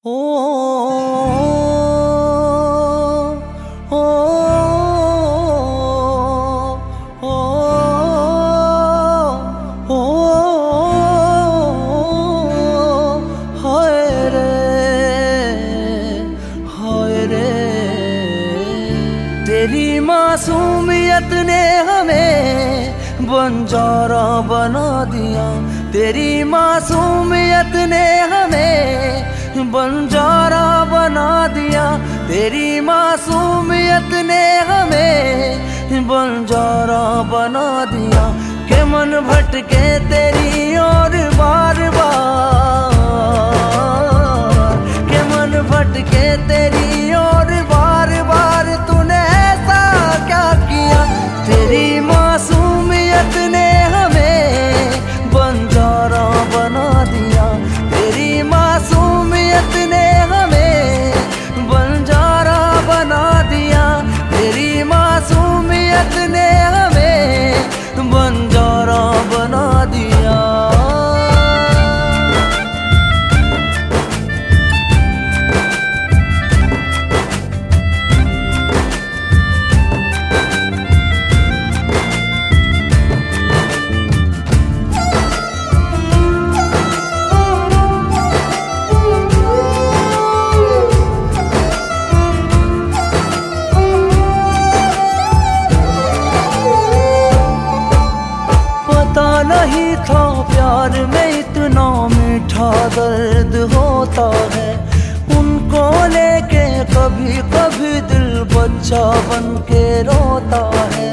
ओ ओ ओ ओ हाय रे तेरी मासूमियत ने हमें बंजारा बना दिया। तेरी मासूमियत ने हमें बंजारा बना दिया। तेरी मासूमियत ने हमें बंजारा बना दिया। के मन भटके तेरी और बार बार, के मन भटके तेरी और बार बार, तूने ऐसा क्या किया। तेरी मासूमियत ने हमें बंजारा बना दिया। तेरी मासूमियत ने हमें बंजारा बना दिया। तेरी मासूमियत ने हमें बंजारा बना दिया। नहीं था प्यार में इतना मीठा दर्द होता है। उनको लेके कभी कभी दिल बच्चा बन के रोता है।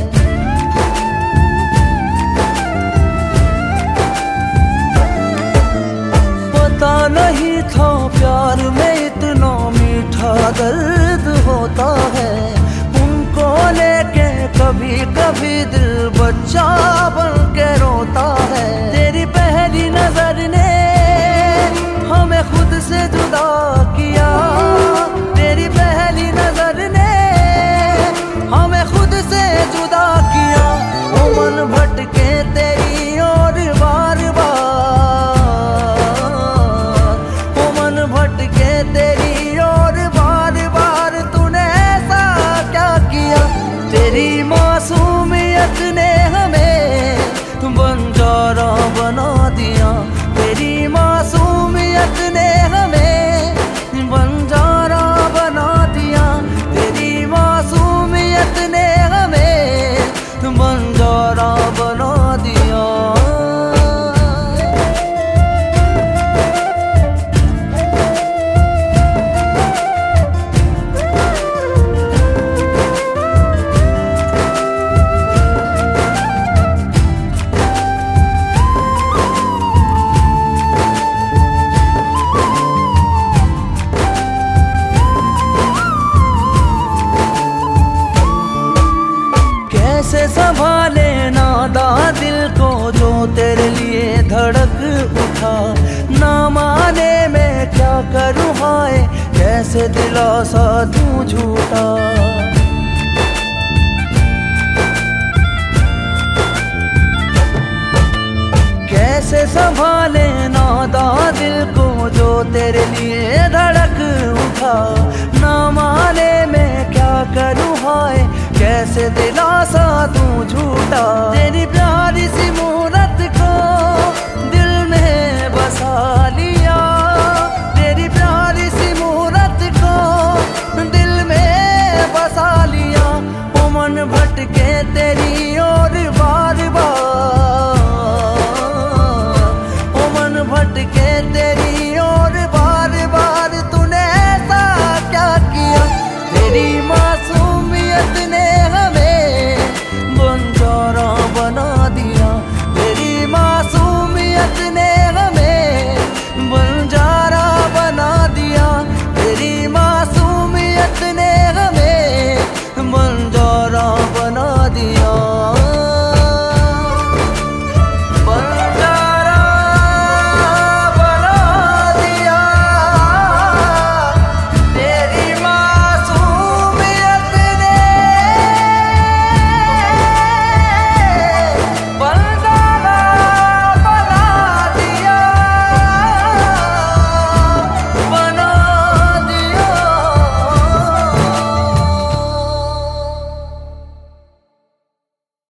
पता नहीं था प्यार में इतना मीठा दर्द होता है। उनको लेके कभी कभी दिल बच्चा बन के रोता है। तेरी पहली नजर ने हमें खुद से जुदा किया। तेरी पहली नजर ने हमें खुद से जुदा किया। वो मन भटके तेरी और बार बार, वो मन भटके तेरी और बार बार, तूने ऐसा क्या किया। तेरी मासूमियत ने हमें बंजारा बना दिया। तेरी मासूमियत ने हमें बंजारा बना दिया। तेरी मासूमियत ने हमें बंजारा बना दिया। कैसे संभाले नादा दिल को जो तेरे लिए धड़क उठा। ना माने मैं क्या करूँ हाय, कैसे दिलासा दूँ झूठा। कैसे संभाले नादा दिल को जो तेरे लिए धड़क उठा। ना माने मैं क्या करूँ हाय, कैसे दिलासा दूँ झूठा। तेरी प्यारी सी मूरत को दिल में बसा लिया। तेरी प्यारी सी मूरत को दिल में बसा लिया। वो मन भटके तेरी और बार बार, वो मन भटके तेरी